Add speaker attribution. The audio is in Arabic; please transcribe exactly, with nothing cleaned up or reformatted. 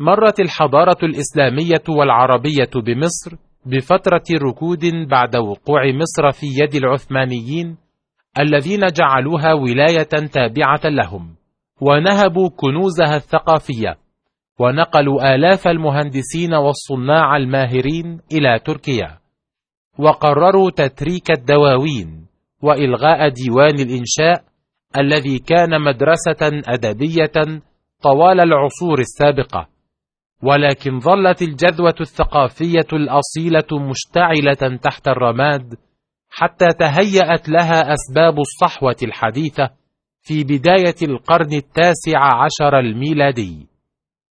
Speaker 1: مرت الحضارة الإسلامية والعربية بمصر بفترة ركود بعد وقوع مصر في يد العثمانيين الذين جعلوها ولاية تابعة لهم، ونهبوا كنوزها الثقافية، ونقلوا آلاف المهندسين والصناع الماهرين إلى تركيا، وقرروا تتريك الدواوين وإلغاء ديوان الإنشاء الذي كان مدرسة أدبية طوال العصور السابقة. ولكن ظلت الجذوة الثقافية الأصيلة مشتعلة تحت الرماد حتى تهيأت لها أسباب الصحوة الحديثة في بداية القرن التاسع عشر الميلادي.